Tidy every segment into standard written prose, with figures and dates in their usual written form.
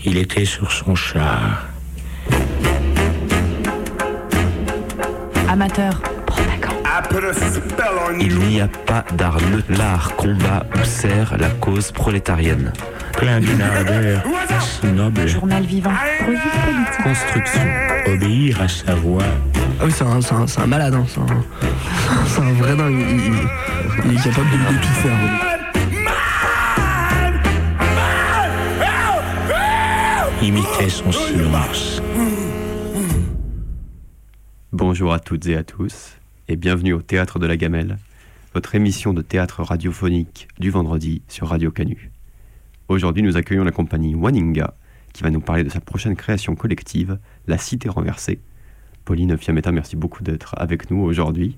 Il était sur son char. Amateur. Il n'y a pas d'art neutre. L'art combat ou sert la cause prolétarienne. Plein d'une ardeur noble. Journal vivant. Revue politique. Construction. Obéir à sa voix. Ah oui, c'est un malade, hein. C'est un vrai dingue. Il est capable de tout faire. Imiter son silence. Bonjour à toutes et à tous, et bienvenue au Théâtre de la Gamelle, votre émission de théâtre radiophonique du vendredi sur Radio Canu. Aujourd'hui, nous accueillons la compagnie Waninga, qui va nous parler de sa prochaine création collective, La Cité Renversée. Pauline Fiametta, merci beaucoup d'être avec nous aujourd'hui.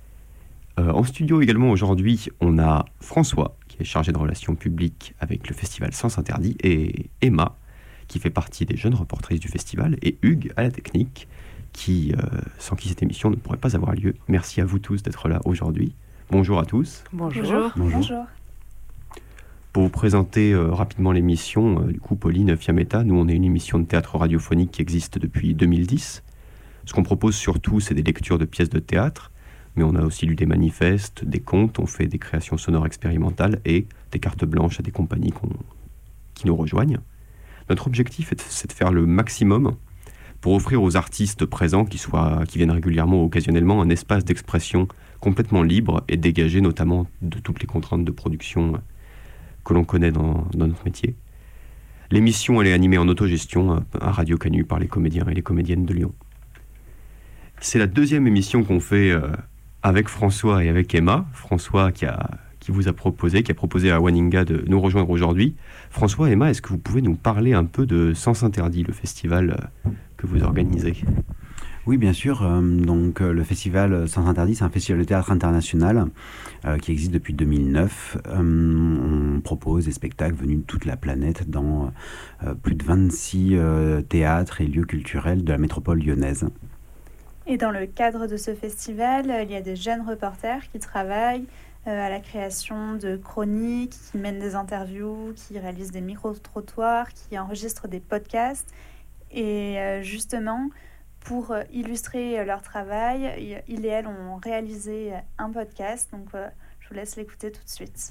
En studio également aujourd'hui, on a François, qui est chargé de relations publiques avec le festival Sens Interdit, et Emma, qui fait partie des jeunes reportrices du festival, et Hugues à la technique, sans qui cette émission ne pourrait pas avoir lieu. Merci à vous tous d'être là aujourd'hui. Bonjour à tous. Bonjour. Bonjour. Pour vous présenter rapidement l'émission, du coup, Pauline Fiametta, nous on est une émission de théâtre radiophonique qui existe depuis 2010. Ce qu'on propose surtout, c'est des lectures de pièces de théâtre, mais on a aussi lu des manifestes, des contes, on fait des créations sonores expérimentales et des cartes blanches à des compagnies qui nous rejoignent. Notre objectif, c'est de faire le maximum pour offrir aux artistes présents, qui viennent régulièrement ou occasionnellement, un espace d'expression complètement libre et dégagé notamment de toutes les contraintes de production que l'on connaît dans notre métier. L'émission, elle est animée en autogestion à Radio Canu par les comédiens et les comédiennes de Lyon. C'est la deuxième émission qu'on fait avec François et avec Emma. François qui a proposé à Waninga de nous rejoindre aujourd'hui. François et Emma, est-ce que vous pouvez nous parler un peu de Sens Interdit, le festival que vous organisez ? Oui, bien sûr. Donc, le festival Sens Interdit, c'est un festival de théâtre international qui existe depuis 2009. On propose des spectacles venus de toute la planète dans plus de 26 théâtres et lieux culturels de la métropole lyonnaise. Et dans le cadre de ce festival, il y a des jeunes reporters qui travaillent à la création de chroniques, qui mènent des interviews, qui réalisent des micro-trottoirs, qui enregistrent des podcasts. Et justement, pour illustrer leur travail, ils et elles ont réalisé un podcast. Donc, je vous laisse l'écouter tout de suite.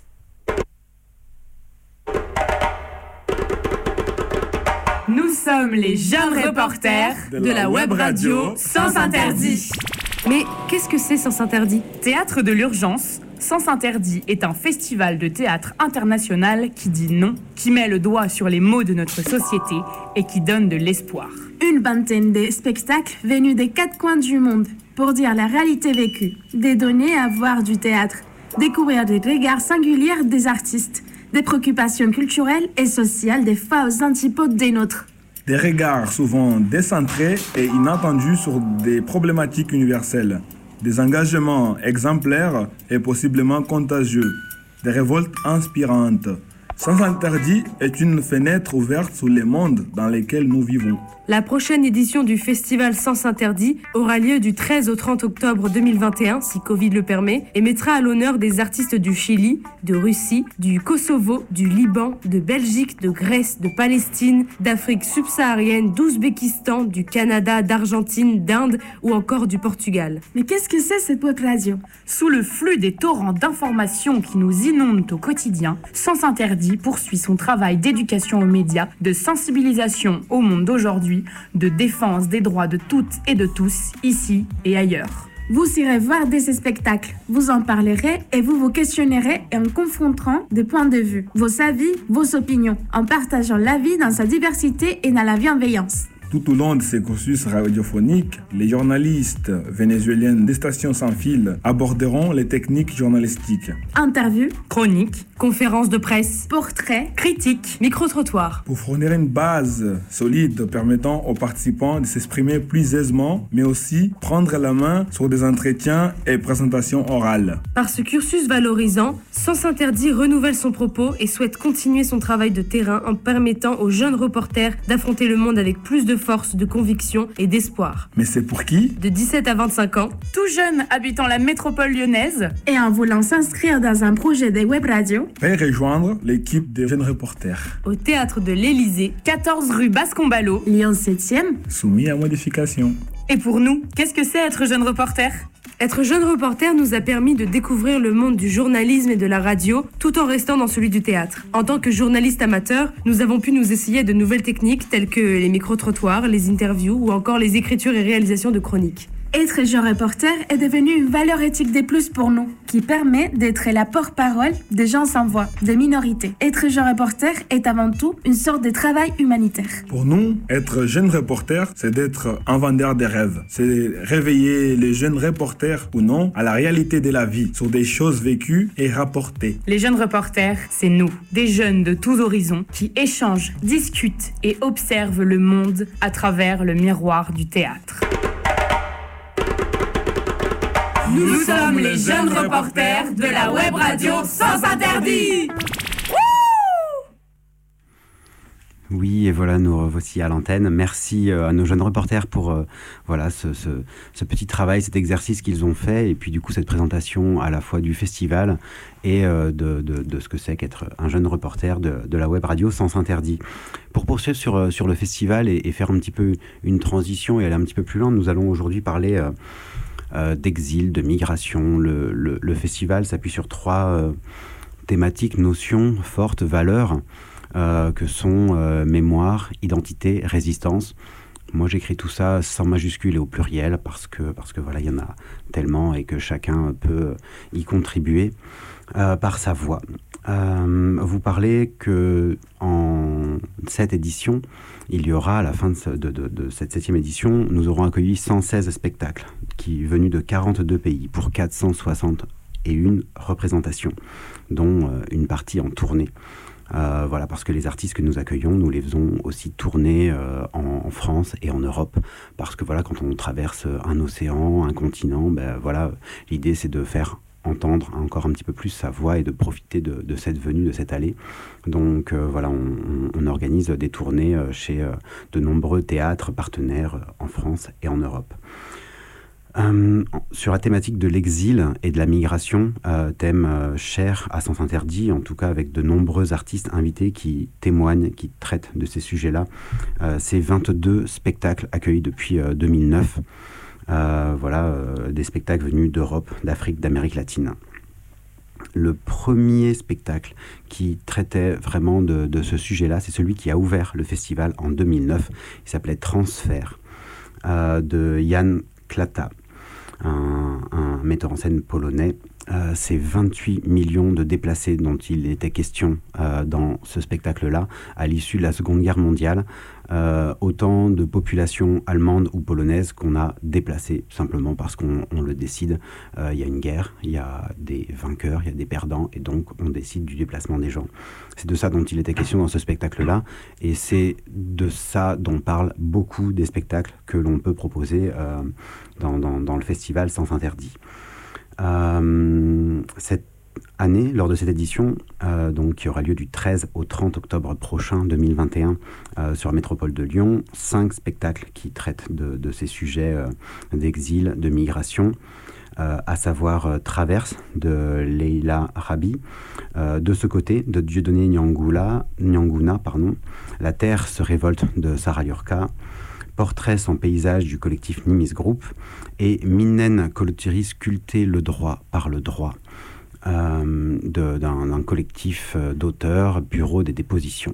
Nous sommes les jeunes reporters de la web radio Sens Interdit. Mais qu'est-ce que c'est Sens Interdit ? Théâtre de l'urgence, Sens Interdit est un festival de théâtre international qui dit non, qui met le doigt sur les maux de notre société et qui donne de l'espoir. Une vingtaine de spectacles venus des quatre coins du monde pour dire la réalité vécue, des données à voir du théâtre, découvrir des regards singuliers des artistes, des préoccupations culturelles et sociales des fois aux antipodes des nôtres. Des regards souvent décentrés et inattendus sur des problématiques universelles. Des engagements exemplaires et possiblement contagieux. Des révoltes inspirantes. Sens Interdit est une fenêtre ouverte sur les mondes dans lesquels nous vivons. La prochaine édition du festival Sens Interdit aura lieu du 13 au 30 octobre 2021, si Covid le permet, et mettra à l'honneur des artistes du Chili, de Russie, du Kosovo, du Liban, de Belgique, de Grèce, de Palestine, d'Afrique subsaharienne, d'Ouzbékistan, du Canada, d'Argentine, d'Inde ou encore du Portugal. Mais qu'est-ce que c'est cette web radio ? Sous le flux des torrents d'informations qui nous inondent au quotidien, Sens Interdit poursuit son travail d'éducation aux médias, de sensibilisation au monde d'aujourd'hui, de défense des droits de toutes et de tous, ici et ailleurs. Vous irez voir ces spectacles, vous en parlerez et vous vous questionnerez en confrontant des points de vue, vos avis, vos opinions, en partageant la vie dans sa diversité et dans la bienveillance. Tout au long de ces cursus radiophoniques, les journalistes vénézuéliennes des stations sans fil aborderont les techniques journalistiques. Interviews, chroniques, conférences de presse, portraits, critiques, micro-trottoirs. Pour fournir une base solide permettant aux participants de s'exprimer plus aisément, mais aussi prendre la main sur des entretiens et présentations orales. Par ce cursus valorisant, Sens Interdit renouvelle son propos et souhaite continuer son travail de terrain en permettant aux jeunes reporters d'affronter le monde avec plus de force, de conviction et d'espoir. Mais c'est pour qui ? De 17 à 25 ans, tout jeune habitant la métropole lyonnaise et en voulant s'inscrire dans un projet de web radio, Veuillez rejoindre l'équipe des jeunes reporters. Au théâtre de l'Élysée, 14 rue Bascombalo, Lyon 7e, soumis à modification. Et pour nous, qu'est-ce que c'est être jeune reporter ? Être jeune reporter nous a permis de découvrir le monde du journalisme et de la radio, tout en restant dans celui du théâtre. En tant que journaliste amateur, nous avons pu nous essayer de nouvelles techniques telles que les micro-trottoirs, les interviews ou encore les écritures et réalisations de chroniques. Être jeune reporter est devenu une valeur éthique des plus pour nous, qui permet d'être la porte-parole des gens sans voix, des minorités. Être jeune reporter est avant tout une sorte de travail humanitaire. Pour nous, être jeune reporter, c'est d'être un vendeur de rêves. C'est réveiller les jeunes reporters ou non à la réalité de la vie, sur des choses vécues et rapportées. Les jeunes reporters, c'est nous, des jeunes de tous horizons qui échangent, discutent et observent le monde à travers le miroir du théâtre. Nous sommes les jeunes reporters de la web radio Sans Interdit. Oui, et voilà, nous revoici à l'antenne. Merci à nos jeunes reporters pour ce petit travail, cet exercice qu'ils ont fait, et puis du coup cette présentation à la fois du festival et de ce que c'est qu'être un jeune reporter de la web radio Sans Interdit. Pour poursuivre sur le festival et faire un petit peu une transition et aller un petit peu plus loin, nous allons aujourd'hui parler d'exil, de migration. Le festival s'appuie sur 3 thématiques, notions, fortes, valeurs, que sont mémoire, identité, résistance. Moi, j'écris tout ça sans majuscule et au pluriel parce que voilà, il y en a tellement et que chacun peut y contribuer par sa voix. Vous parlez que en cette édition, il y aura, à la fin de cette 7e édition, nous aurons accueilli 116 spectacles venus de 42 pays pour 461 représentations, dont une partie en tournée. Voilà, parce que les artistes que nous accueillons, nous les faisons aussi tourner en France et en Europe, parce que voilà, quand on traverse un océan, un continent, voilà, l'idée c'est de faire entendre encore un petit peu plus sa voix et de profiter de cette venue, de cette allée. Donc voilà, on organise des tournées chez de nombreux théâtres partenaires en France et en Europe. Sur la thématique de l'exil et de la migration, thème cher à Sans Interdit, en tout cas avec de nombreux artistes invités qui témoignent, qui traitent de ces sujets-là. C'est 22 spectacles accueillis depuis 2009. Des spectacles venus d'Europe, d'Afrique, d'Amérique latine. Le premier spectacle qui traitait vraiment de ce sujet-là, c'est celui qui a ouvert le festival en 2009. Il s'appelait Transfert, de Jan Klata, un metteur en scène polonais. C'est 28 millions de déplacés dont il était question dans ce spectacle-là, à l'issue de la Seconde Guerre mondiale. Autant de populations allemandes ou polonaises qu'on a déplacées, simplement parce qu'on le décide. Il y a une guerre, il y a des vainqueurs, il y a des perdants, et donc on décide du déplacement des gens. C'est de ça dont il était question dans ce spectacle-là, et c'est de ça dont parlent beaucoup des spectacles que l'on peut proposer dans le festival Sans Interdit. Cette année, lors de cette édition, qui aura lieu du 13 au 30 octobre prochain 2021 sur la métropole de Lyon, 5 spectacles qui traitent de ces sujets d'exil, de migration, à savoir Traverse de Leila Rabi, De ce côté de Dieudonné Nyanguna, La Terre se révolte de Sarah Liorca, Portrait sans paysage du collectif Nimis Group et Minen Kolotiri sculpter le droit par le droit d'un collectif d'auteurs, Bureau des dépositions.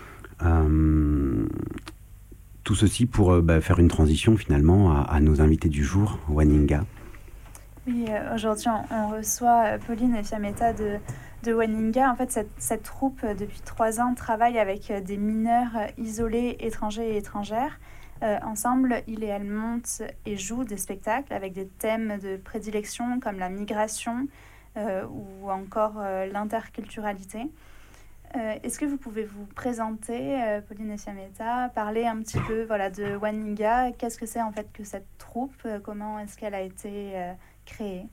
Tout ceci pour faire une transition finalement à nos invités du jour, Waninga. Oui, aujourd'hui on reçoit Pauline et Fiametta de Waninga. En fait, cette troupe, depuis 3 ans, travaille avec des mineurs isolés, étrangers et étrangères. Ensemble, ils et elles montent et jouent des spectacles avec des thèmes de prédilection comme la migration ou encore l'interculturalité. Est-ce que vous pouvez vous présenter, Pauline et Fiametta, parler un petit peu de Waninga? Qu'est-ce que c'est en fait que cette troupe? Comment est-ce qu'elle a été créée?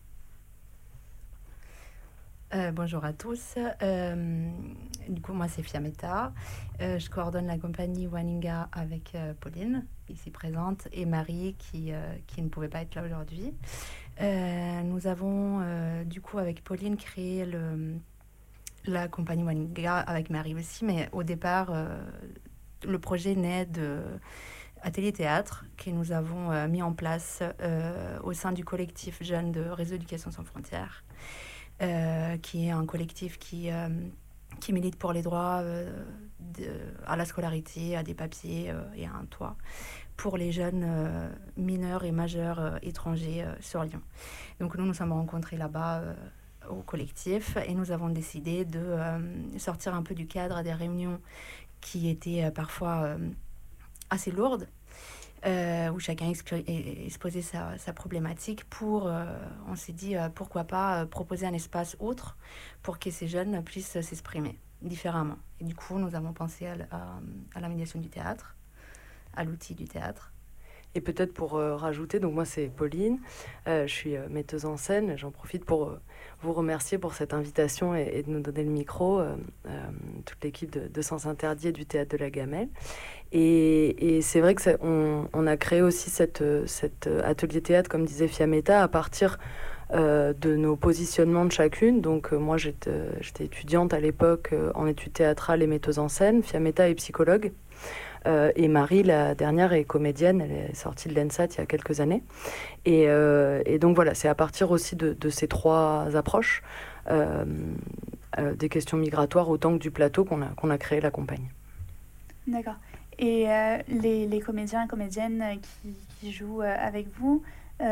Bonjour à tous. Du coup, moi, c'est Fiametta. Je coordonne la compagnie Waninga avec Pauline, ici présente, et Marie, qui ne pouvait pas être là aujourd'hui. Nous avons, du coup, avec Pauline, créé la compagnie Waninga avec Marie aussi, mais au départ, le projet naît de Atelier Théâtre que nous avons mis en place au sein du collectif Jeunes de Réseau Éducation sans frontières, qui est un collectif qui milite pour les droits à la scolarité, à des papiers et à un toit pour les jeunes mineurs et majeurs étrangers sur Lyon. Donc nous sommes rencontrés là-bas au collectif et nous avons décidé de sortir un peu du cadre des réunions qui étaient parfois assez lourdes, où chacun exposait sa problématique on s'est dit pourquoi pas proposer un espace autre pour que ces jeunes puissent s'exprimer différemment. Et du coup, nous avons pensé à la médiation du théâtre, à l'outil du théâtre. Et peut-être pour rajouter, donc moi c'est Pauline, je suis metteuse en scène, j'en profite pour vous remercier pour cette invitation et de nous donner le micro, toute l'équipe de Sens Interdit et du Théâtre de la Gamelle. Et c'est vrai que on a créé aussi cet atelier théâtre, comme disait Fiametta, à partir de nos positionnements de chacune. Donc moi j'étais étudiante à l'époque en études théâtrales et metteuse en scène, Fiametta est psychologue. Et Marie, la dernière, est comédienne, elle est sortie de l'ENSAT il y a quelques années. Et donc voilà, c'est à partir aussi de ces trois approches, des questions migratoires autant que du plateau, qu'on a créé la compagnie. D'accord. Et les comédiens et comédiennes qui jouent avec vous,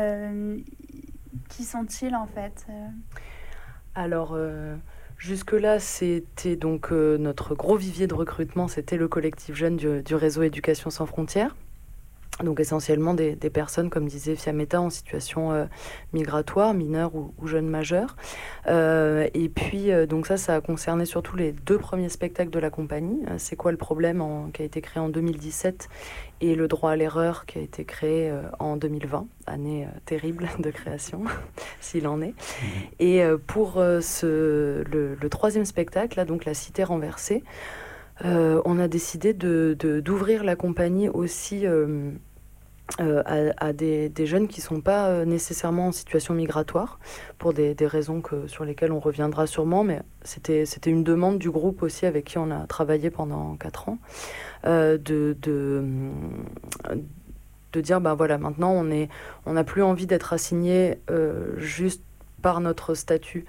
qui sont-ils en fait Alors... Jusque-là, c'était donc notre gros vivier de recrutement, c'était le collectif jeune du réseau Éducation sans frontières. Donc essentiellement des personnes, comme disait Fiametta, en situation migratoire, mineure ou jeune majeure. Et puis, donc ça a concerné surtout les 2 premiers spectacles de la compagnie. C'est quoi le problème qui a été créé en 2017 et le droit à l'erreur qui a été créé en 2020, année terrible de création, s'il en est. Et pour le 3e spectacle, là, donc La Cité renversée, on a décidé d'ouvrir la compagnie aussi à des jeunes qui ne sont pas nécessairement en situation migratoire, pour des raisons sur lesquelles on reviendra sûrement, mais c'était une demande du groupe aussi avec qui on a travaillé pendant 4 ans, de dire, voilà, maintenant on n'a plus envie d'être assigné juste par notre statut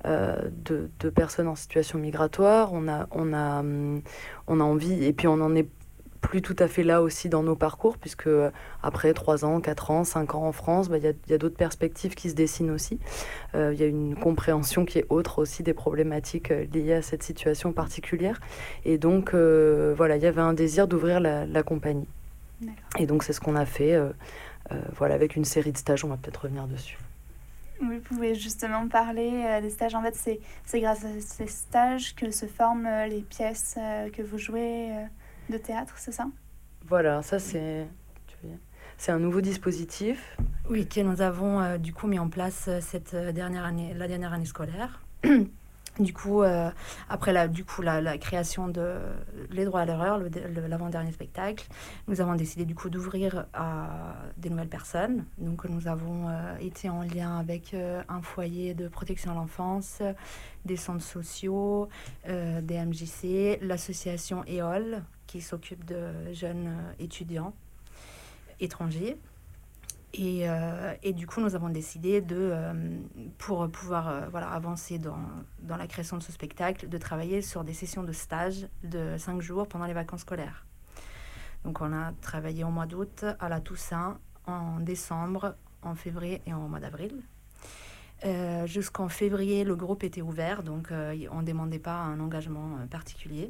de personnes en situation migratoire. On a envie, et puis on en est plus tout à fait là aussi dans nos parcours, puisque après 3 ans, 4 ans, 5 ans en France, il y a d'autres perspectives qui se dessinent aussi. Il y a une compréhension qui est autre aussi des problématiques liées à cette situation particulière. Et donc, voilà, il y avait un désir d'ouvrir la compagnie. D'accord. Et donc, c'est ce qu'on a fait, voilà, avec une série de stages. On va peut-être revenir dessus. Vous pouvez justement parler des stages. En fait, c'est grâce à ces stages que se forment les pièces que vous jouez de théâtre, c'est ça ? Voilà, ça c'est un nouveau dispositif. Oui, que nous avons du coup mis en place la dernière année scolaire. Du coup, après la création de Les Droits à l'erreur, l'avant-dernier spectacle, nous avons décidé du coup d'ouvrir à des nouvelles personnes. Donc nous avons été en lien avec un foyer de protection à l'enfance, des centres sociaux, des MJC, l'association EOL qui s'occupe de jeunes étudiants étrangers. Et du coup, nous avons décidé pour pouvoir avancer dans la création de ce spectacle, de travailler sur des sessions de stage de 5 jours pendant les vacances scolaires. Donc, on a travaillé au mois d'août, à la Toussaint, en décembre, en février et en mois d'avril. Jusqu'en février, le groupe était ouvert, donc on ne demandait pas un engagement particulier.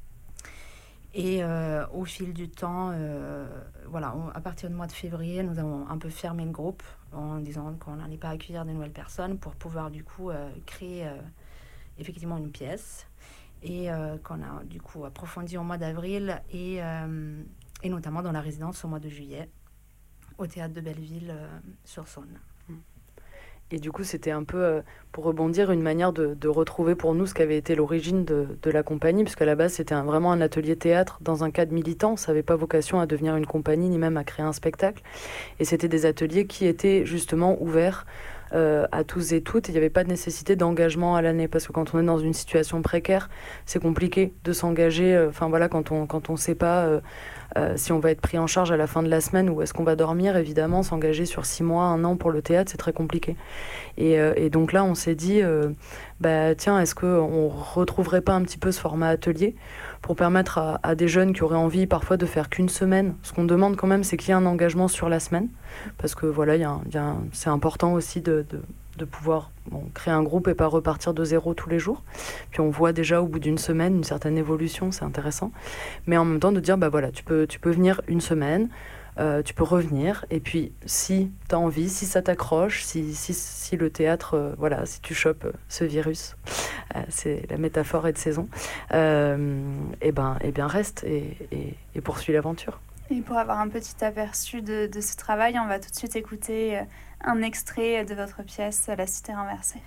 Et au fil du temps, à partir du mois de février, nous avons un peu fermé le groupe en disant qu'on n'allait pas accueillir de nouvelles personnes pour pouvoir du coup créer effectivement une pièce. Et qu'on a du coup approfondi au mois d'avril et notamment dans la résidence au mois de juillet au théâtre de Belleville sur Saône. Et du coup, c'était un peu, pour rebondir, une manière de retrouver pour nous ce qu'avait été l'origine de la compagnie, puisqu'à la base, c'était vraiment un atelier théâtre dans un cadre militant. Ça n'avait pas vocation à devenir une compagnie, ni même à créer un spectacle. Et c'était des ateliers qui étaient justement ouverts à tous et toutes. Il n'y avait pas de nécessité d'engagement à l'année, parce que quand on est dans une situation précaire, c'est compliqué de s'engager. Quand on sait pas si on va être pris en charge à la fin de la semaine ou est-ce qu'on va dormir, évidemment, s'engager sur 6 mois, 1 an pour le théâtre, c'est très compliqué. Et donc là, on s'est dit, tiens, est-ce qu'on retrouverait pas un petit peu ce format atelier pour permettre à des jeunes qui auraient envie parfois de faire qu'une semaine. Ce qu'on demande quand même, c'est qu'il y ait un engagement sur la semaine, parce que voilà, c'est important aussi de pouvoir créer un groupe et pas repartir de zéro tous les jours. Puis on voit déjà au bout d'une semaine une certaine évolution, c'est intéressant. Mais en même temps de dire, tu peux venir une semaine, tu peux revenir, et puis si tu as envie, si ça t'accroche, si le théâtre, si tu chopes ce virus, c'est la métaphore est de saison, et bien reste et poursuis l'aventure. Et pour avoir un petit aperçu de ce travail, on va tout de suite écouter un extrait de votre pièce La Cité renversée.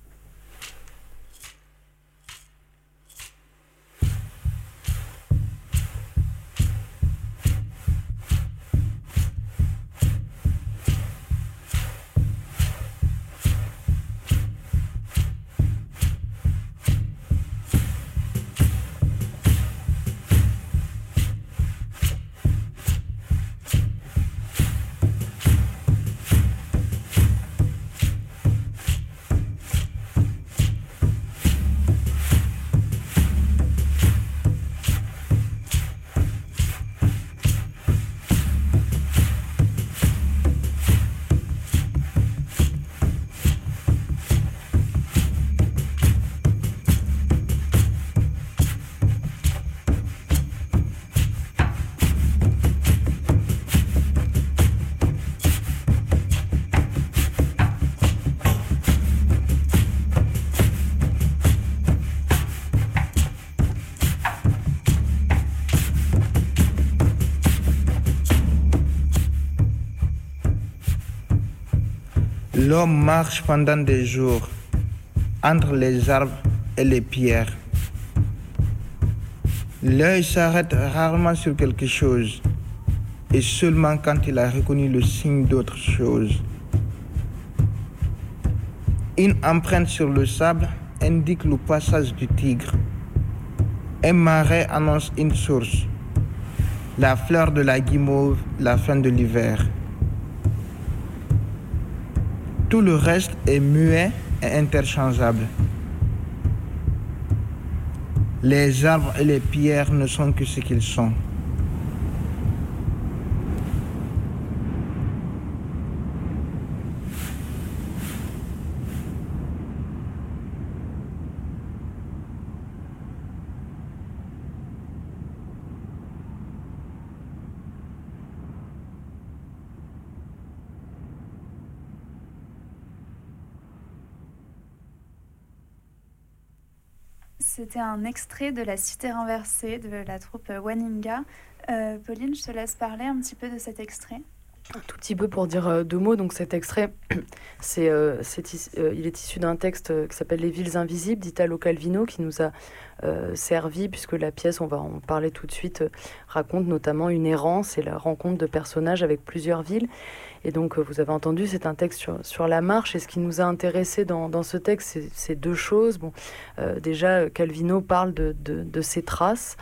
L'homme marche pendant des jours entre les arbres et les pierres. L'œil s'arrête rarement sur quelque chose et seulement quand il a reconnu le signe d'autre chose. Une empreinte sur le sable indique le passage du tigre. Un marais annonce une source. La fleur de la guimauve, la fin de l'hiver. Tout le reste est muet et interchangeable. Les arbres et les pierres ne sont que ce qu'ils sont. C'était un extrait de La Cité renversée de la troupe Waninga. Pauline, je te laisse parler un petit peu de cet extrait. Un tout petit peu pour dire 2 mots. Donc cet extrait, il est issu d'un texte qui s'appelle Les villes invisibles d'Italo Calvino, qui nous a servi, puisque la pièce, on va en parler tout de suite, raconte notamment une errance et la rencontre de personnages avec plusieurs villes. Et donc, vous avez entendu, c'est un texte sur la marche. Et ce qui nous a intéressé dans ce texte, c'est 2 choses. Déjà, Calvino parle de ces traces.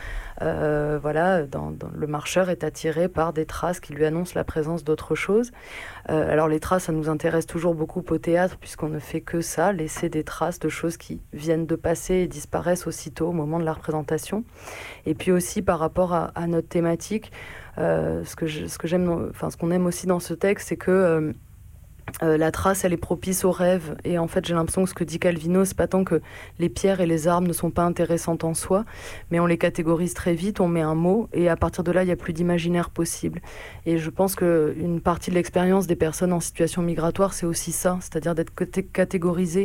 Le marcheur est attiré par des traces qui lui annoncent la présence d'autre chose. Alors, les traces, ça nous intéresse toujours beaucoup au théâtre, puisqu'on ne fait que ça, laisser des traces de choses qui viennent de passer et disparaissent aussitôt au moment de la représentation. Et puis aussi, par rapport à notre thématique, ce qu'on aime aussi dans ce texte, c'est que la trace, elle est propice au rêve. Et en fait, j'ai l'impression que ce que dit Calvino, c'est pas tant que les pierres et les arbres ne sont pas intéressantes en soi, mais on les catégorise très vite, on met un mot, et à partir de là, il n'y a plus d'imaginaire possible. Et je pense qu'une partie de l'expérience des personnes en situation migratoire, c'est aussi ça, c'est-à-dire d'être catégorisé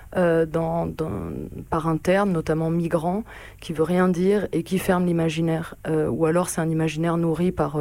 par un terme, notamment migrant, qui veut rien dire et qui ferme l'imaginaire. Ou alors c'est un imaginaire nourri par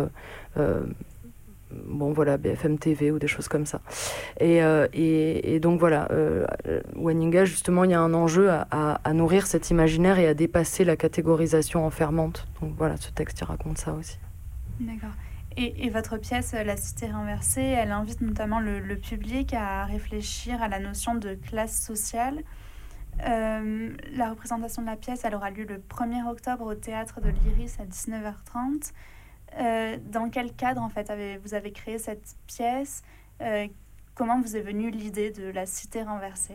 BFM TV ou des choses comme ça. Et donc voilà, Waninga, justement, il y a un enjeu à nourrir cet imaginaire et à dépasser la catégorisation enfermante. Donc voilà, ce texte il raconte ça aussi. D'accord. Et votre pièce, La Cité renversée, elle invite notamment le public à réfléchir à la notion de classe sociale. La représentation de la pièce, elle aura lieu le 1er octobre au Théâtre de l'Iris à 19h30. Dans quel cadre, en fait, vous avez créé cette pièce? Comment vous est venue l'idée de La Cité renversée?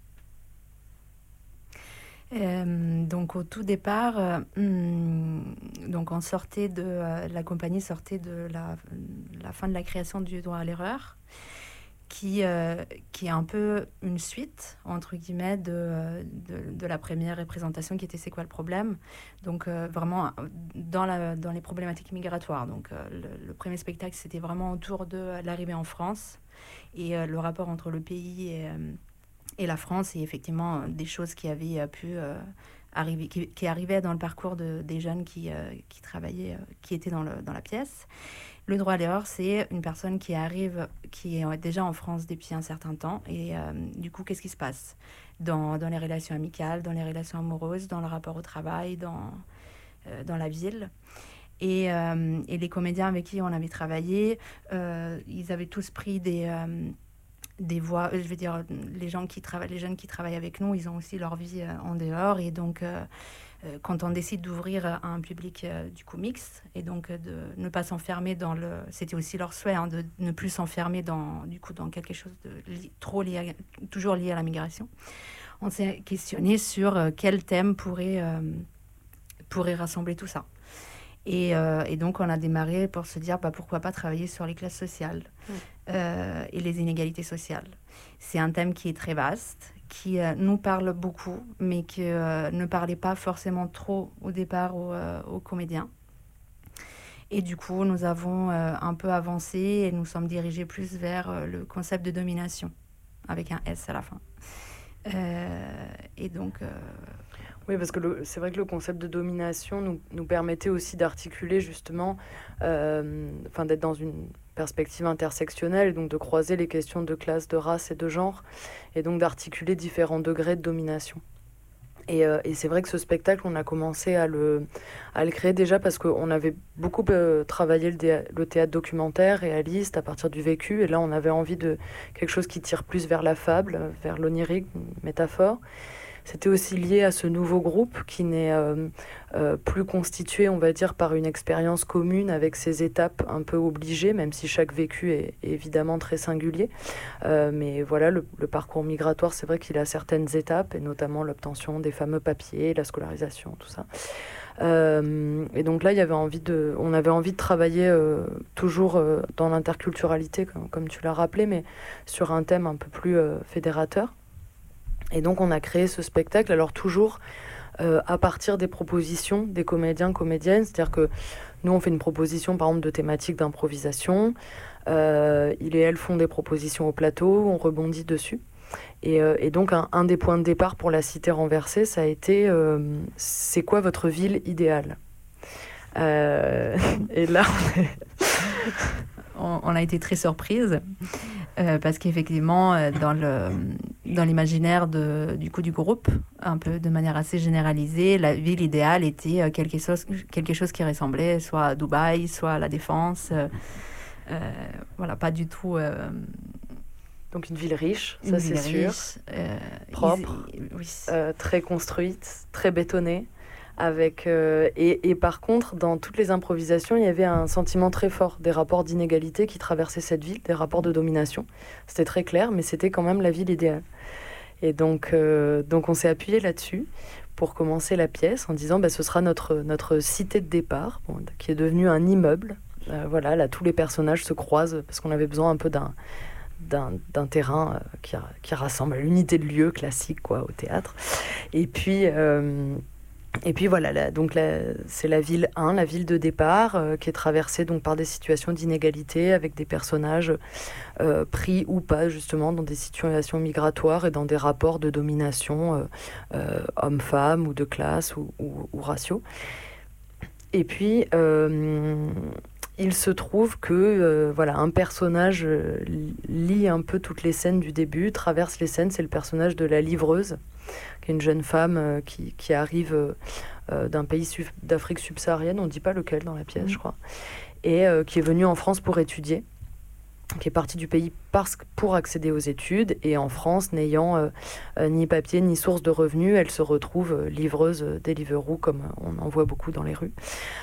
Donc au tout départ, donc on sortait la compagnie sortait de la fin de la création du droit à l'erreur, qui est un peu une suite, entre guillemets, de la première représentation qui était C'est quoi le problème? Donc vraiment dans les problématiques migratoires. Donc le premier spectacle, c'était vraiment autour de l'arrivée en France et le rapport entre le pays et la France, et effectivement des choses qui avaient pu arriver, qui arrivaient dans le parcours des jeunes qui travaillaient, qui étaient dans la pièce. Le droit à l'erreur, c'est une personne qui arrive, qui est déjà en France depuis un certain temps, et du coup, qu'est-ce qui se passe dans les relations amicales, dans les relations amoureuses, dans le rapport au travail, dans la ville. Et les comédiens avec qui on avait travaillé, ils avaient tous pris des voies, je veux dire, les jeunes qui travaillent avec nous, ils ont aussi leur vie en dehors, et donc quand on décide d'ouvrir à un public du coup mixte, et donc de ne pas s'enfermer c'était aussi leur souhait, hein, de ne plus s'enfermer dans quelque chose de toujours lié à la migration. On s'est questionné sur quel thème pourrait rassembler tout ça. Et donc, on a démarré pour se dire pourquoi pas travailler sur les classes sociales et les inégalités sociales. C'est un thème qui est très vaste, qui nous parle beaucoup, mais qui ne parlait pas forcément trop au départ aux comédiens. Et du coup, nous avons un peu avancé et nous sommes dirigés plus vers le concept de domination, avec un S à la fin. Et donc... Oui, parce que c'est vrai que le concept de domination nous permettait aussi d'articuler justement, d'être dans une perspective intersectionnelle, et donc de croiser les questions de classe, de race et de genre, et donc d'articuler différents degrés de domination. Et c'est vrai que ce spectacle, on a commencé à le créer déjà parce qu'on avait beaucoup travaillé le théâtre documentaire, réaliste, à partir du vécu, et là on avait envie de quelque chose qui tire plus vers la fable, vers l'onirique, métaphore. C'était aussi lié à ce nouveau groupe qui n'est plus constitué, on va dire, par une expérience commune avec ses étapes un peu obligées, même si chaque vécu est évidemment très singulier. Mais voilà, le parcours migratoire, c'est vrai qu'il a certaines étapes, et notamment l'obtention des fameux papiers, la scolarisation, tout ça. Et donc là, on avait envie de travailler toujours dans l'interculturalité, comme tu l'as rappelé, mais sur un thème un peu plus fédérateur. Et donc, on a créé ce spectacle, alors toujours à partir des propositions des comédiens, comédiennes. C'est-à-dire que nous, on fait une proposition, par exemple, de thématique d'improvisation. Ils et elles font des propositions au plateau, on rebondit dessus. Et donc, un des points de départ pour La Cité renversée, ça a été c'est quoi votre ville idéale? Et là, on a été très surprise. Parce qu'effectivement, dans l'imaginaire du groupe, un peu de manière assez généralisée, la ville idéale était quelque chose qui ressemblait soit à Dubaï, soit à La Défense. Voilà, pas du tout... Donc une ville riche, ça c'est sûr. Propre, très construite, très bétonnée. Et par contre, dans toutes les improvisations, il y avait un sentiment très fort des rapports d'inégalité qui traversaient cette ville, des rapports de domination. C'était très clair, mais c'était quand même la ville idéale. Et donc on s'est appuyé là-dessus pour commencer la pièce en disant ce sera notre cité de départ, qui est devenue un immeuble. Voilà, là tous les personnages se croisent parce qu'on avait besoin un peu d'un terrain qui rassemble à l'unité de lieu classique au théâtre. Et puis voilà, c'est la ville 1, la ville de départ, qui est traversée donc par des situations d'inégalité avec des personnages pris ou pas justement dans des situations migratoires et dans des rapports de domination homme-femme ou de classe ou raciaux. Et puis il se trouve que un personnage lit un peu toutes les scènes du début, traverse les scènes, c'est le personnage de la livreuse, qui est une jeune femme qui arrive d'un pays d'Afrique subsaharienne, on ne dit pas lequel dans la pièce, je crois, et qui est venue en France pour étudier, qui est partie du pays pour accéder aux études, et en France, n'ayant ni papier ni source de revenus, elle se retrouve livreuse Deliveroo, comme on en voit beaucoup dans les rues.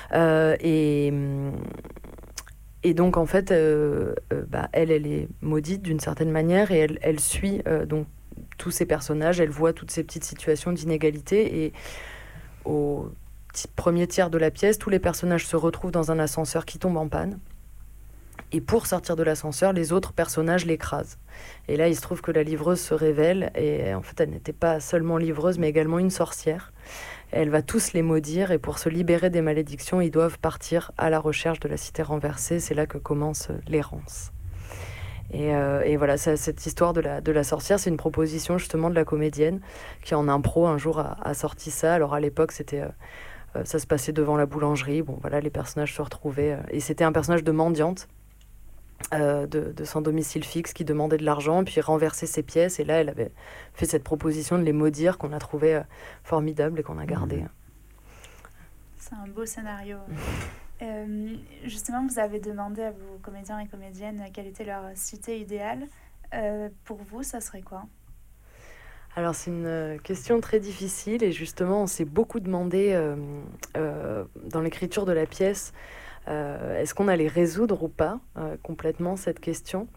Et donc, en fait, elle est maudite d'une certaine manière, et elle suit donc tous ces personnages, elle voit toutes ces petites situations d'inégalité, et au premier tiers de la pièce, tous les personnages se retrouvent dans un ascenseur qui tombe en panne. Et pour sortir de l'ascenseur, les autres personnages l'écrasent. Et là, il se trouve que la livreuse se révèle, et en fait, elle n'était pas seulement livreuse, mais également une sorcière. Elle va tous les maudire, et pour se libérer des malédictions, ils doivent partir à la recherche de la cité renversée. C'est là que commence l'errance. Et voilà, cette histoire de la sorcière, c'est une proposition justement de la comédienne qui, en impro, un jour a sorti ça. Alors à l'époque, c'était... ça se passait devant la boulangerie. Bon, voilà, les personnages se retrouvaient. Et c'était un personnage de mendiante, de sans domicile fixe, qui demandait de l'argent, puis renversait ses pièces. Et là, elle avait fait cette proposition de les maudire, qu'on a trouvé formidable et qu'on a gardé. C'est un beau scénario. Justement, vous avez demandé à vos comédiens et comédiennes quelle était leur cité idéale. Pour vous, ça serait quoi ? Alors, c'est une question très difficile, et justement, on s'est beaucoup demandé dans l'écriture de la pièce, est-ce qu'on allait résoudre ou pas complètement cette question.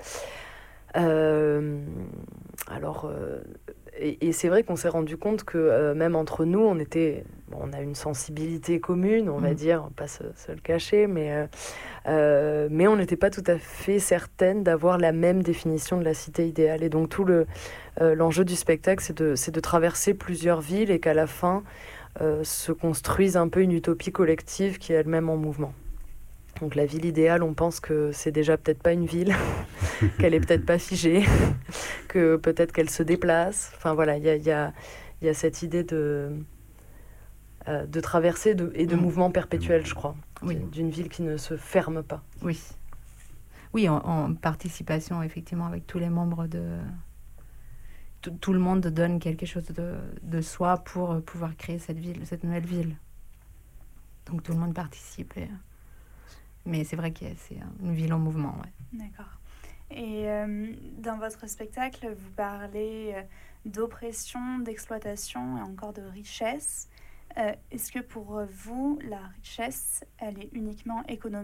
Et c'est vrai qu'on s'est rendu compte que même entre nous, on a une sensibilité commune, on va dire, on va pas se le cacher, mais on n'était pas tout à fait certaine d'avoir la même définition de la cité idéale. Et donc tout l'enjeu du spectacle, c'est de traverser plusieurs villes, et qu'à la fin se construise un peu une utopie collective qui est elle-même en mouvement. Donc la ville idéale, on pense que c'est déjà peut-être pas une ville, qu'elle est peut-être pas figée, que peut-être qu'elle se déplace. Enfin voilà, il y a cette idée de traversée et de mouvement perpétuel, je crois, d'une ville qui ne se ferme pas. Oui, en participation, effectivement, avec tous les membres de... Tout le monde donne quelque chose de soi pour pouvoir créer cette nouvelle ville. Donc tout le monde participe. Mais c'est vrai que c'est une ville en mouvement. D'accord. Et dans votre spectacle, vous parlez d'oppression, d'exploitation et encore de richesse. Est-ce que pour vous, la richesse, elle est uniquement économique ?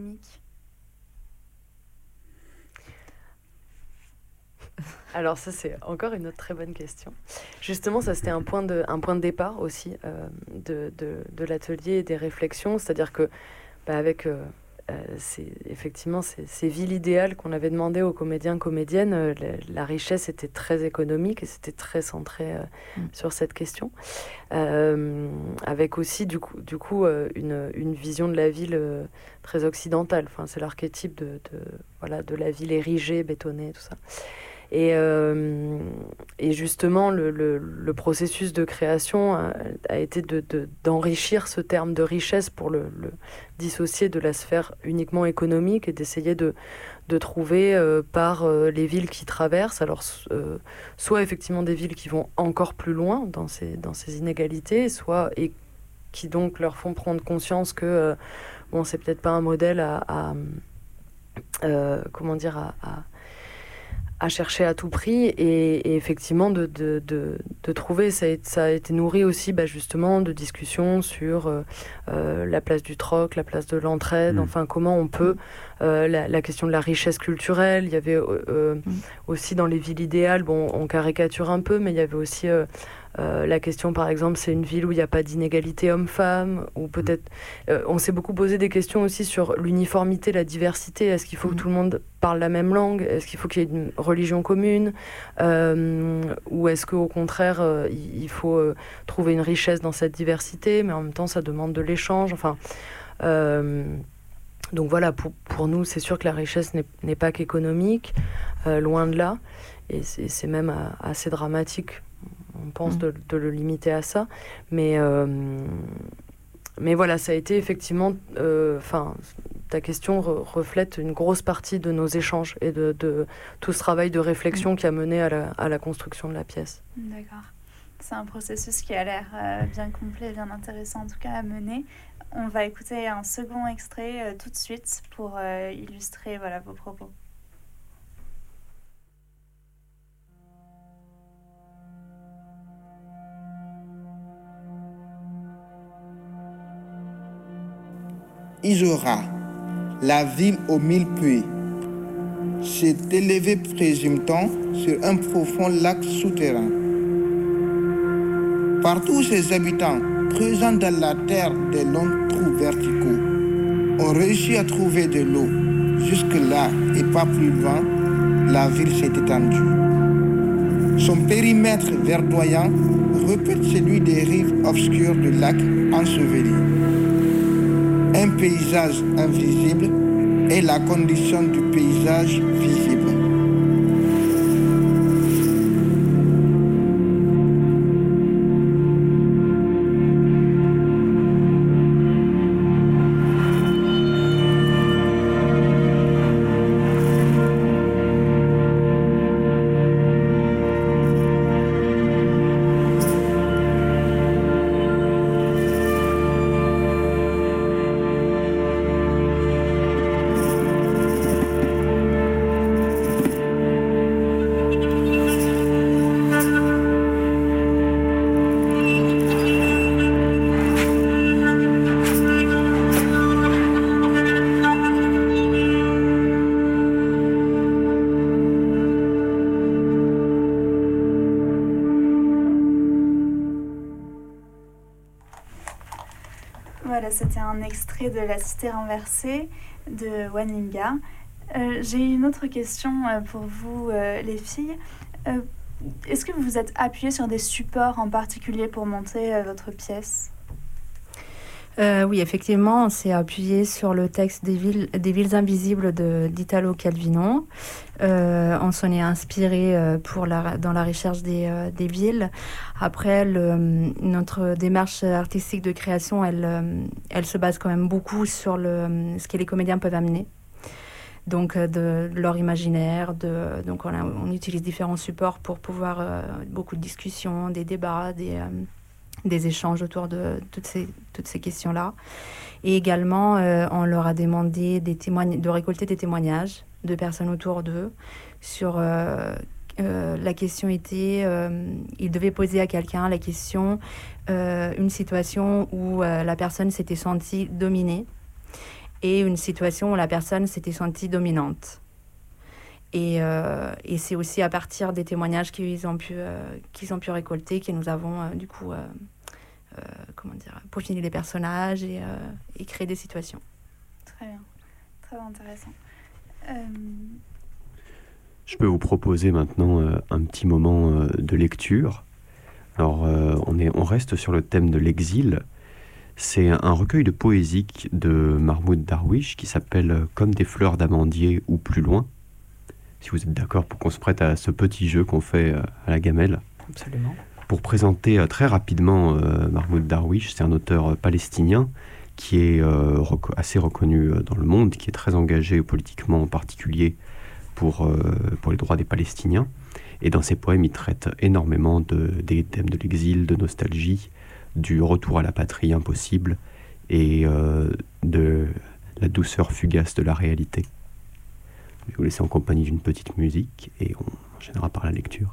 Alors ça, c'est encore une autre très bonne question. Justement, ça, c'était un point de départ aussi de l'atelier et des réflexions. C'est-à-dire que avec... effectivement ces villes idéales qu'on avait demandé aux comédiens, comédiennes, la richesse était très économique, et c'était très centré sur cette question, avec aussi du coup une vision de la ville très occidentale. Enfin, c'est l'archétype de la ville érigée, bétonnée, tout ça. Et justement, le processus de création a été d'enrichir ce terme de richesse pour le dissocier de la sphère uniquement économique, et d'essayer de trouver par les villes qui traversent, alors soit effectivement des villes qui vont encore plus loin dans ces inégalités, soit et qui donc leur font prendre conscience que c'est peut-être pas un modèle à chercher à tout prix, et effectivement de trouver, ça a été nourri aussi justement de discussions sur la place du troc, la place de l'entraide, enfin comment on peut, la question de la richesse culturelle. Il y avait aussi dans les villes idéales, on caricature un peu, mais il y avait aussi la question, par exemple, c'est une ville où il n'y a pas d'inégalité homme-femme, ou peut-être... on s'est beaucoup posé des questions aussi sur l'uniformité, la diversité. Est-ce qu'il faut que tout le monde parle la même langue ? Est-ce qu'il faut qu'il y ait une religion commune ? Ou est-ce qu'au contraire, il faut trouver une richesse dans cette diversité, mais en même temps, ça demande de l'échange. Enfin, donc voilà, pour nous, c'est sûr que la richesse n'est pas qu'économique, loin de là. Et c'est même assez dramatique, on pense, de le limiter à ça. Mais voilà, ça a été effectivement... ta question reflète une grosse partie de nos échanges et de tout ce travail de réflexion qui a mené à la construction de la pièce. D'accord. C'est un processus qui a l'air bien complet, bien intéressant en tout cas à mener. On va écouter un second extrait tout de suite pour illustrer vos propos. Izora, la ville aux 1000 puits, s'est élevée, présume-t-on, sur un profond lac souterrain. Partout, ses habitants, creusant dans la terre des longs trous verticaux, ont réussi à trouver de l'eau. Jusque-là, et pas plus loin, la ville s'est étendue. Son périmètre verdoyant répète celui des rives obscures du lac enseveli. Un paysage invisible est la condition du paysage visible. Voilà, c'était un extrait de La Cité renversée de Waninga. J'ai une autre question pour vous, les filles. Est-ce que vous vous êtes appuyées sur des supports en particulier pour monter votre pièce ? Oui, effectivement, on s'est appuyé sur le texte des villes invisibles d'Italo Calvino. On s'en est inspiré dans la recherche des villes. Après, notre démarche artistique de création, elle se base quand même beaucoup sur ce que les comédiens peuvent amener. Donc, de leur imaginaire. Donc, on utilise différents supports pour pouvoir... beaucoup de discussions, des débats, des échanges autour de toutes ces questions-là. Et également, on leur a demandé de récolter des témoignages de personnes autour d'eux sur... la question était... ils devaient poser à quelqu'un la question, une situation où la personne s'était sentie dominée et une situation où la personne s'était sentie dominante. Et c'est aussi à partir des témoignages qu'ils ont pu récolter que nous avons du coup peaufiné les personnages et créé des situations. Très bien, très intéressant. Je peux vous proposer maintenant un petit moment de lecture. Alors, on reste sur le thème de l'exil. C'est un recueil de poésie de Mahmoud Darwish qui s'appelle « Comme des fleurs d'amandier ou plus loin ». Si vous êtes d'accord pour qu'on se prête à ce petit jeu qu'on fait à la gamelle. Absolument. Pour présenter très rapidement Mahmoud Darwish, c'est un auteur palestinien qui est assez reconnu dans le monde, qui est très engagé politiquement, en particulier pour les droits des Palestiniens. Et dans ses poèmes, il traite énormément des thèmes de l'exil, de nostalgie, du retour à la patrie impossible et de la douceur fugace de la réalité. Je vais vous laisser en compagnie d'une petite musique et on enchaînera par la lecture.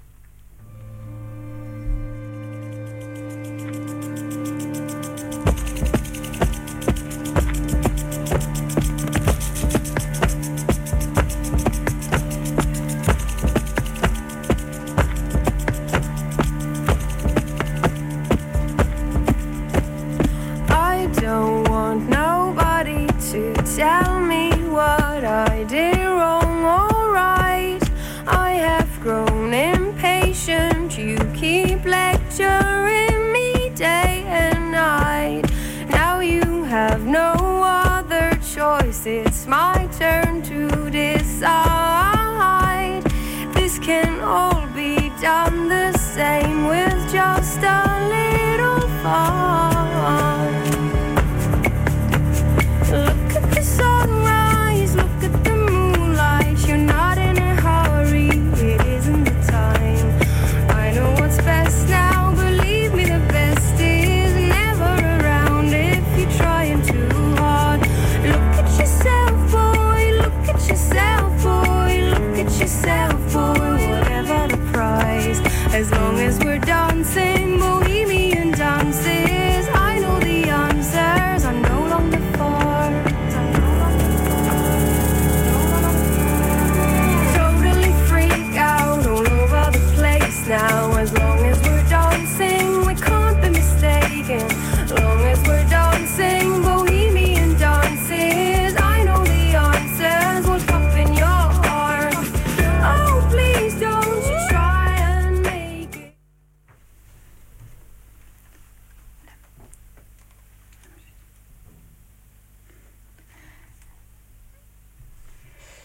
Tell me what I did wrong or right. I have grown impatient. You keep lecturing me day and night. Now you have no other choice. It's my turn to decide. This can all be done the same with just a little fun. Look at the sunrise, look at the moonlight. You're not in a hurry, it isn't the time. I know what's best now.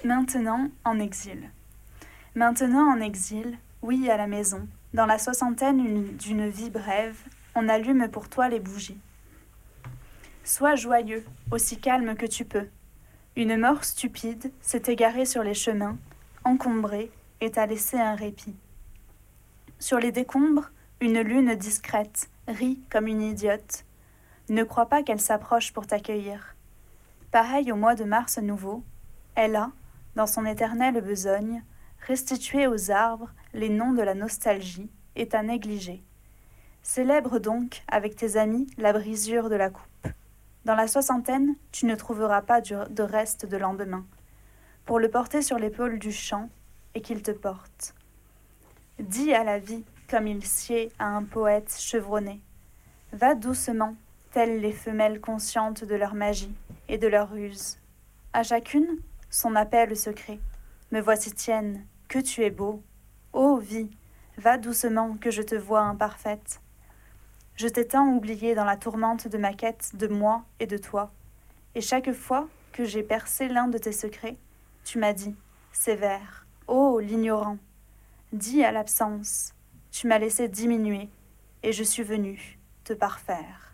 Maintenant en exil. Maintenant en exil, oui à la maison, dans la soixantaine d'une vie brève, on allume pour toi les bougies. Sois joyeux, aussi calme que tu peux. Une mort stupide s'est égarée sur les chemins, encombrée, et t'a laissé un répit. Sur les décombres, une lune discrète rit comme une idiote. Ne crois pas qu'elle s'approche pour t'accueillir. Pareil au mois de mars nouveau, elle a, dans son éternelle besogne, restitué aux arbres les noms de la nostalgie et t'a négligé. Célèbre donc avec tes amis la brisure de la coupe. Dans la soixantaine, tu ne trouveras pas de reste de lendemain, pour le porter sur l'épaule du chant et qu'il te porte. Dis à la vie comme il sied à un poète chevronné. Va doucement, telles les femelles conscientes de leur magie et de leur ruse. À chacune, son appel secret. Me voici tienne, que tu es beau. Ô vie, va doucement que je te vois imparfaite. Je t'ai tant oublié dans la tourmente de ma quête de moi et de toi. Et chaque fois que j'ai percé l'un de tes secrets, tu m'as dit, sévère, ô l'ignorant, dis à l'absence, tu m'as laissé diminuer, et je suis venu te parfaire.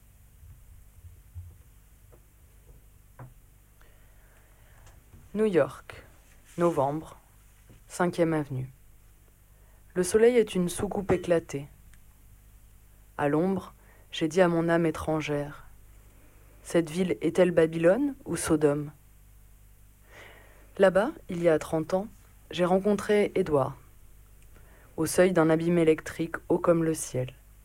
New York, novembre, 5e avenue. Le soleil est une soucoupe éclatée. À l'ombre, j'ai dit à mon âme étrangère, cette ville est-elle Babylone ou Sodome? Là-bas, il y a 30 ans, j'ai rencontré Edward, au seuil d'un abîme électrique haut comme le ciel.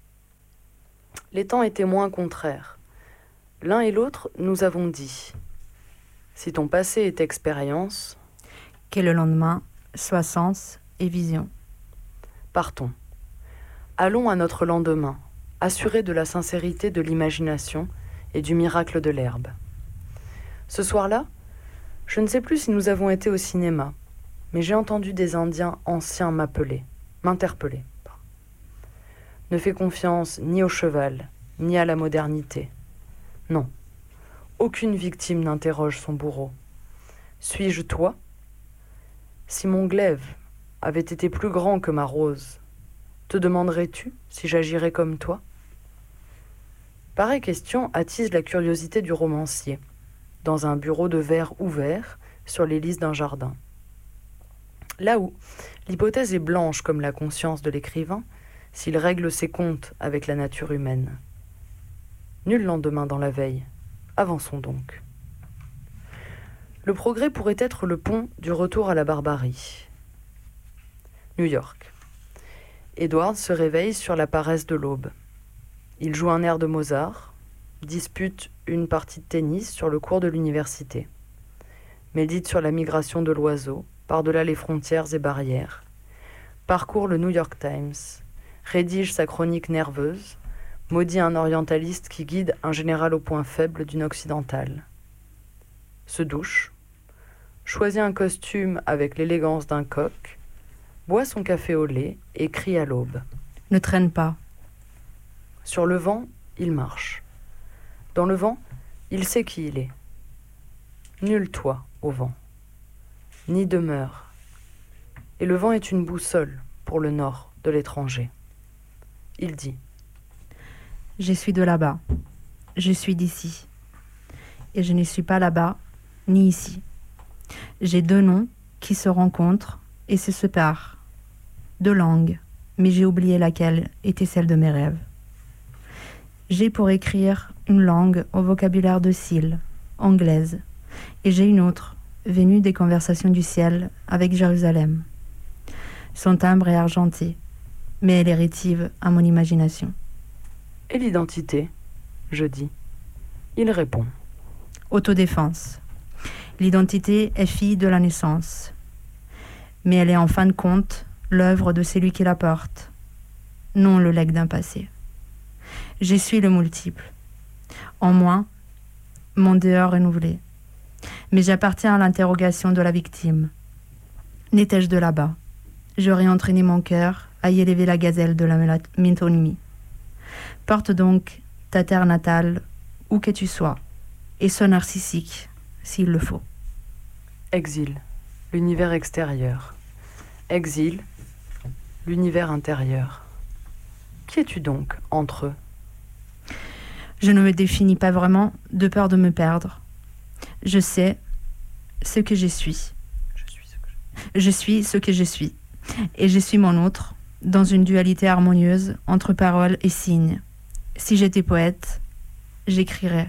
Les temps étaient moins contraires. L'un et l'autre, nous avons dit, si ton passé est expérience, que le lendemain soit sens et vision. Partons. Allons à notre lendemain, assurés de la sincérité de l'imagination et du miracle de l'herbe. Ce soir-là, je ne sais plus si nous avons été au cinéma, mais j'ai entendu des Indiens anciens m'interpeller. Ne fais confiance ni au cheval, ni à la modernité. Non, aucune victime n'interroge son bourreau. Suis-je toi? Si mon glaive avait été plus grand que ma rose, te demanderais-tu si j'agirais comme toi? Pareille question attise la curiosité du romancier, dans un bureau de verre ouvert sur les lys d'un jardin. Là où l'hypothèse est blanche comme la conscience de l'écrivain, s'il règle ses comptes avec la nature humaine. Nul lendemain dans la veille. Avançons donc. Le progrès pourrait être le pont du retour à la barbarie. New York. Edward se réveille sur la paresse de l'aube. Il joue un air de Mozart, dispute une partie de tennis sur le cours de l'université, médite sur la migration de l'oiseau, par-delà les frontières et barrières, parcourt le New York Times, rédige sa chronique nerveuse, maudit un orientaliste qui guide un général au point faible d'une occidentale, se douche, choisit un costume avec l'élégance d'un coq, boit son café au lait et crie à l'aube. Ne traîne pas. Sur le vent, il marche. Dans le vent, il sait qui il est. Nul toit au vent, ni demeure. Et le vent est une boussole pour le nord de l'étranger. Il dit : je suis de là-bas, je suis d'ici. Et je ne suis pas là-bas, ni ici. J'ai deux noms qui se rencontrent et se séparent. Deux langues, mais j'ai oublié laquelle était celle de mes rêves. J'ai pour écrire une langue au vocabulaire docile, anglaise, et j'ai une autre, venue des conversations du ciel avec Jérusalem. Son timbre est argenté, mais elle est rétive à mon imagination. Et l'identité, je dis. Il répond. Autodéfense. L'identité est fille de la naissance, mais elle est en fin de compte l'œuvre de celui qui la porte, non le legs d'un passé. Je suis le multiple. En moi, mon dehors renouvelé. Mais j'appartiens à l'interrogation de la victime. N'étais-je de là-bas? J'aurais entraîné mon cœur à y élever la gazelle de la métonymie. Porte donc ta terre natale, où que tu sois, et sois narcissique, s'il le faut. Exil, l'univers extérieur. Exil, l'univers intérieur. Qui es-tu donc entre eux? Je ne me définis pas vraiment de peur de me perdre. Je sais ce que je suis. Je suis ce que je suis. Et je suis mon autre, dans une dualité harmonieuse entre paroles et signes. Si j'étais poète, j'écrirais.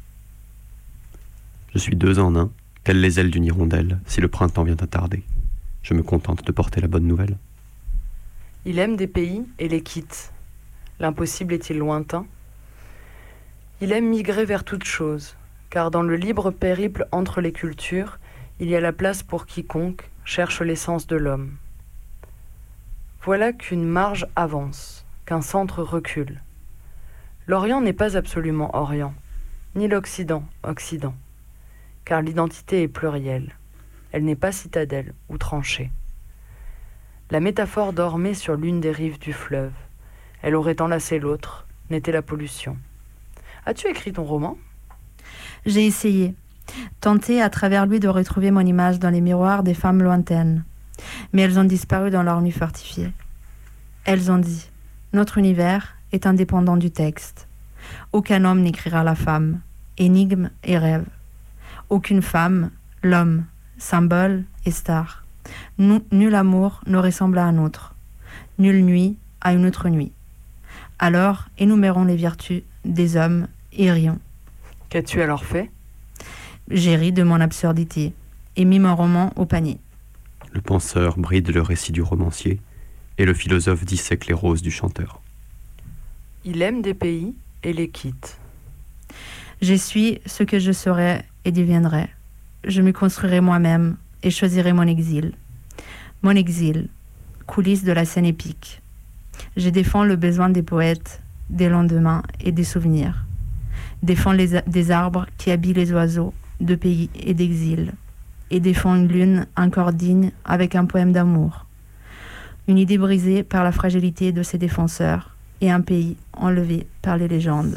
Je suis deux en un, telles les ailes d'une hirondelle, si le printemps vient à tarder. Je me contente de porter la bonne nouvelle. Il aime des pays et les quitte. L'impossible est-il lointain? Il aime migrer vers toute chose, car dans le libre périple entre les cultures, il y a la place pour quiconque cherche l'essence de l'homme. Voilà qu'une marge avance, qu'un centre recule. L'Orient n'est pas absolument Orient, ni l'Occident, Occident, car l'identité est plurielle. Elle n'est pas citadelle ou tranchée. La métaphore dormait sur l'une des rives du fleuve. Elle aurait enlacé l'autre, n'était la pollution. As-tu écrit ton roman? J'ai essayé, tenté à travers lui de retrouver mon image dans les miroirs des femmes lointaines. Mais elles ont disparu dans leur nuit fortifiée. Elles ont dit, notre univers est indépendant du texte. Aucun homme n'écrira la femme, énigme et rêve. Aucune femme, l'homme, symbole et star. Nul amour ne ressemble à un autre. Nulle nuit à une autre nuit. Alors, énumérons les vertus des hommes et rions. Qu'as-tu alors fait? J'ai ri de mon absurdité et mis mon roman au panier. Le penseur bride le récit du romancier et le philosophe dissèque les roses du chanteur. Il aime des pays et les quitte. Je suis ce que je serai et deviendrai. Je me construirai moi-même et choisirai mon exil. Mon exil, coulisses de la scène épique. Je défends le besoin des poètes, des lendemains et des souvenirs. Défends des arbres qui habillent les oiseaux, de pays et d'exil. Et défends une lune encore digne avec un poème d'amour. Une idée brisée par la fragilité de ses défenseurs et un pays enlevé par les légendes.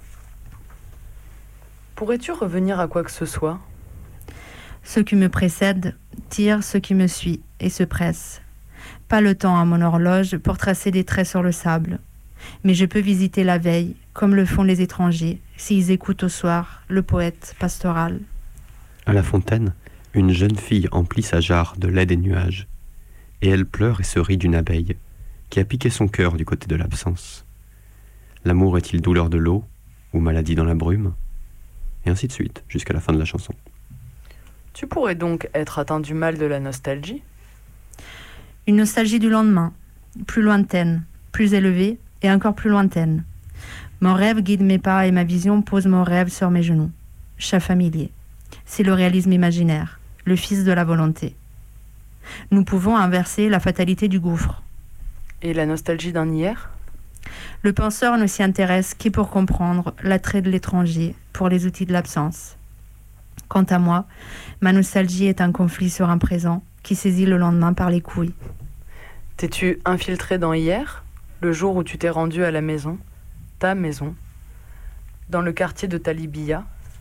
Pourrais-tu revenir à quoi que ce soit? Ce qui me précède tire ce qui me suit et se presse. Pas le temps à mon horloge pour tracer des traits sur le sable. Mais je peux visiter la veille, comme le font les étrangers, s'ils écoutent au soir le poète pastoral. À la fontaine, une jeune fille emplit sa jarre de lait des nuages, et elle pleure et se rit d'une abeille, qui a piqué son cœur du côté de l'absence. L'amour est-il douleur de l'eau, ou maladie dans la brume? Et ainsi de suite, jusqu'à la fin de la chanson. Tu pourrais donc être atteint du mal de la nostalgie? Une nostalgie du lendemain, plus lointaine, plus élevée et encore plus lointaine. Mon rêve guide mes pas et ma vision pose mon rêve sur mes genoux. Chat familier. C'est le réalisme imaginaire, le fils de la volonté. Nous pouvons inverser la fatalité du gouffre. Et la nostalgie d'un hier? Le penseur ne s'y intéresse qu'est pour comprendre l'attrait de l'étranger pour les outils de l'absence. Quant à moi, ma nostalgie est un conflit sur un présent qui saisit le lendemain par les couilles. T'es-tu infiltré dans hier, le jour où tu t'es rendu à la maison, ta maison, dans le quartier de Talibia?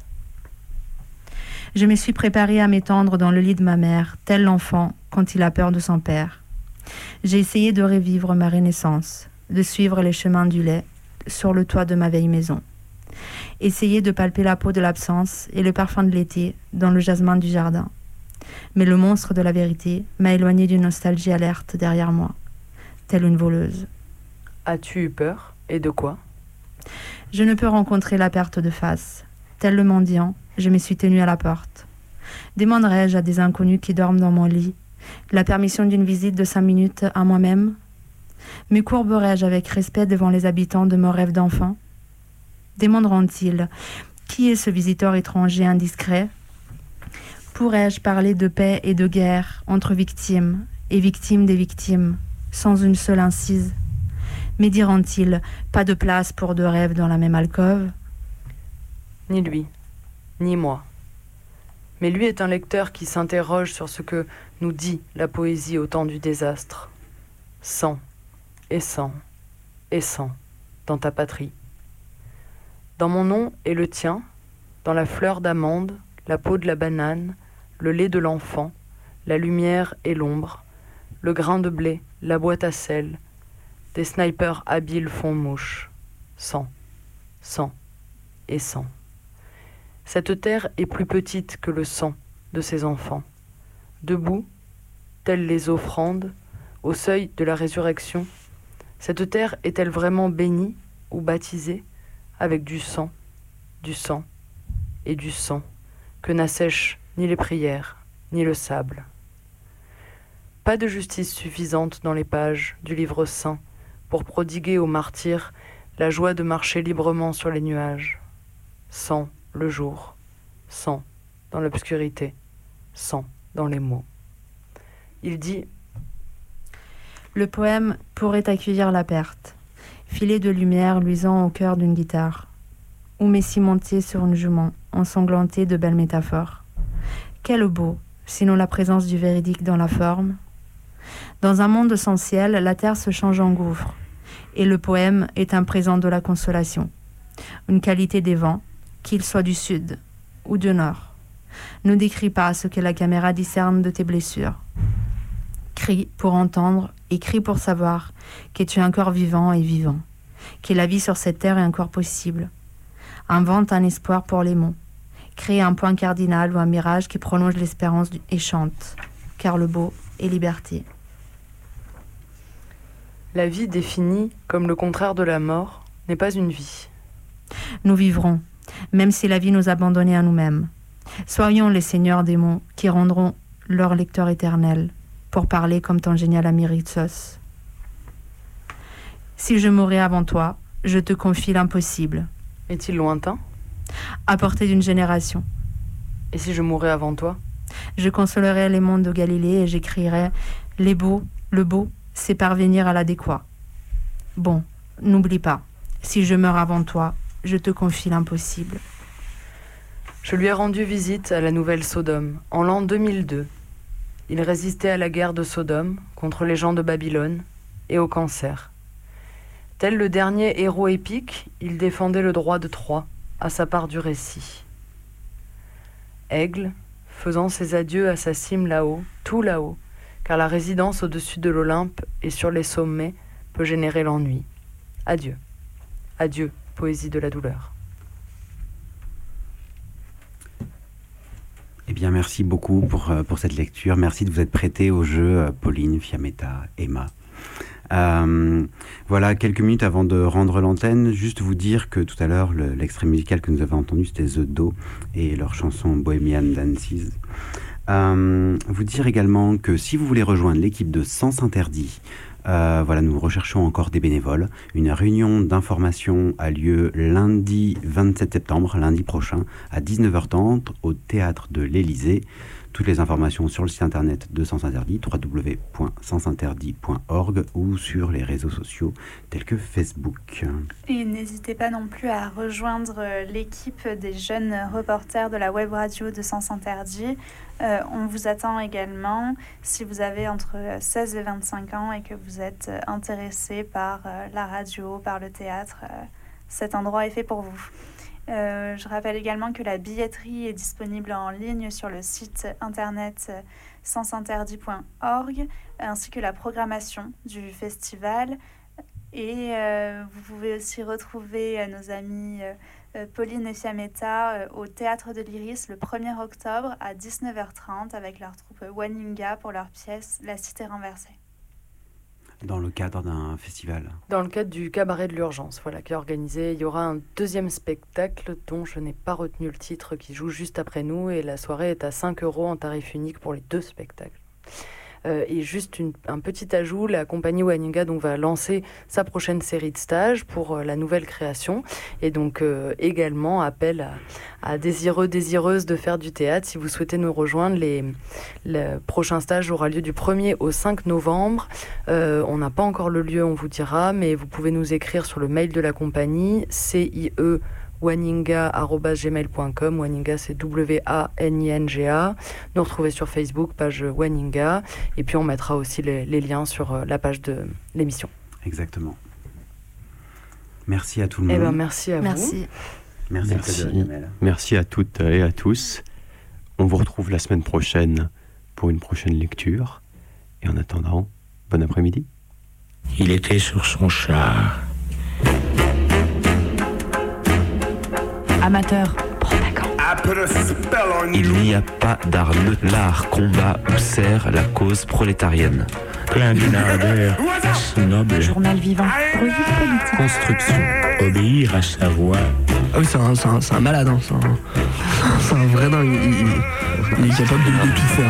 Je me suis préparée à m'étendre dans le lit de ma mère, tel l'enfant quand il a peur de son père. J'ai essayé de revivre ma renaissance, de suivre les chemins du lait sur le toit de ma vieille maison. Essayer de palper la peau de l'absence et le parfum de l'été dans le jasmin du jardin. Mais le monstre de la vérité m'a éloigné d'une nostalgie alerte derrière moi, telle une voleuse. As-tu eu peur? Et de quoi? Je ne peux rencontrer la perte de face. Tel le mendiant, je me suis tenue à la porte. Demanderai-je à des inconnus qui dorment dans mon lit la permission d'une visite de 5 minutes à moi-même? Me courberai-je avec respect devant les habitants de mon rêve d'enfant? Demanderont-ils qui est ce visiteur étranger indiscret? Pourrais-je parler de paix et de guerre entre victimes et victimes des victimes, sans une seule incise? Mais diront-ils pas de place pour deux rêves dans la même alcôve? Ni lui, ni moi. Mais lui est un lecteur qui s'interroge sur ce que nous dit la poésie au temps du désastre. Sang, et sang, et sang, dans ta patrie. Dans mon nom et le tien, dans la fleur d'amande, la peau de la banane, le lait de l'enfant, la lumière et l'ombre, le grain de blé, la boîte à sel, des snipers habiles font mouche. Sang, sang et sang. Cette terre est plus petite que le sang de ses enfants. Debout, telles les offrandes, au seuil de la résurrection, cette terre est-elle vraiment bénie ou baptisée avec du sang et du sang, que n'assèchent ni les prières, ni le sable. Pas de justice suffisante dans les pages du livre saint pour prodiguer aux martyrs la joie de marcher librement sur les nuages. Sang le jour, sang dans l'obscurité, sang dans les mots. Il dit « Le poème pourrait accueillir la perte, filet de lumière luisant au cœur d'une guitare, ou messie monté sur une jument, ensanglanté de belles métaphores. Quel beau, sinon la présence du véridique dans la forme. Dans un monde sans ciel, la terre se change en gouffre, et le poème est un présent de la consolation, une qualité des vents, qu'ils soient du sud ou du nord. Ne décris pas ce que la caméra discerne de tes blessures. Crie pour entendre et crie pour savoir que tu es encore vivant et vivant, que la vie sur cette terre est encore possible. Invente un espoir pour les mots. Crée un point cardinal ou un mirage qui prolonge l'espérance et chante, car le beau est liberté. La vie définie comme le contraire de la mort n'est pas une vie. Nous vivrons, même si la vie nous abandonnait à nous-mêmes. Soyons les seigneurs des mots qui rendront leur lecteur éternel, pour parler comme ton génial ami Ritsos. Si je mourais avant toi, je te confie l'impossible. Est-il lointain? À portée d'une génération. Et si je mourais avant toi? Je consolerais les mondes de Galilée et j'écrirais « Le beau, c'est parvenir à l'adéquat. » Bon, n'oublie pas, si je meurs avant toi, je te confie l'impossible. Je lui ai rendu visite à la nouvelle Sodome, en l'an 2002. Il résistait à la guerre de Sodome contre les gens de Babylone et au cancer. Tel le dernier héros épique, il défendait le droit de Troie à sa part du récit. Aigle, faisant ses adieux à sa cime là-haut, tout là-haut, car la résidence au-dessus de l'Olympe et sur les sommets peut générer l'ennui. Adieu. Adieu, poésie de la douleur. Eh bien, merci beaucoup pour cette lecture. Merci de vous être prêtés au jeu, Pauline, Fiametta, Emma. Voilà, quelques minutes avant de rendre l'antenne, juste vous dire que tout à l'heure, l'extrait musical que nous avons entendu, c'était The Do et leur chanson Bohemian Dances. Vous dire également que si vous voulez rejoindre l'équipe de Sens Interdit, voilà, nous recherchons encore des bénévoles. Une réunion d'information a lieu lundi 27 septembre, lundi prochain, à 19h30 au Théâtre de l'Élysée. Toutes les informations sur le site internet de Sens Interdit, www.sensinterdit.org, ou sur les réseaux sociaux tels que Facebook. Et n'hésitez pas non plus à rejoindre l'équipe des jeunes reporters de la web radio de Sens Interdit. On vous attend également si vous avez entre 16 et 25 ans et que vous êtes intéressé par la radio, par le théâtre. Cet endroit est fait pour vous. Je rappelle également que la billetterie est disponible en ligne sur le site internet sensinterdit.org, ainsi que la programmation du festival. Et vous pouvez aussi retrouver nos amis Pauline et Fiametta au Théâtre de l'Iris le 1er octobre à 19h30 avec leur troupe Waninga pour leur pièce La Cité renversée. Dans le cadre d'un festival. Dans le cadre du Cabaret de l'Urgence, voilà, qui est organisé. Il y aura un deuxième spectacle dont je n'ai pas retenu le titre, qui joue juste après nous, et la soirée est à 5 € en tarif unique pour les deux spectacles. Et juste un petit ajout, la compagnie Waninga donc, va lancer sa prochaine série de stages pour la nouvelle création. Et donc également appel à désireux, désireuses de faire du théâtre. Si vous souhaitez nous rejoindre, le prochain stage aura lieu du 1er au 5 novembre. On n'a pas encore le lieu, on vous dira, mais vous pouvez nous écrire sur le mail de la compagnie, waninga@gmail.com. Waninga, c'est W-A-N-I-N-G-A. Nous retrouver sur Facebook, page Waninga. Et puis on mettra aussi les liens sur la page de l'émission. Exactement. Merci à tout le monde. Eh ben, merci à vous. Merci. Merci à toutes et à tous. On vous retrouve la semaine prochaine pour une prochaine lecture. Et en attendant, bon après-midi. Il était sur son char. Amateur. Il n'y a pas d'arme. L'art combat ou sert la cause prolétarienne. Plein d'une ardeur noble. Journal vivant. Revue politique. Construction. Obéir à sa voix. Ah oui, c'est un malade, hein. C'est un vrai dingue. Il est capable de tout faire.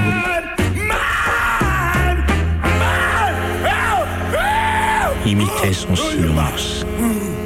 Imiter son silence.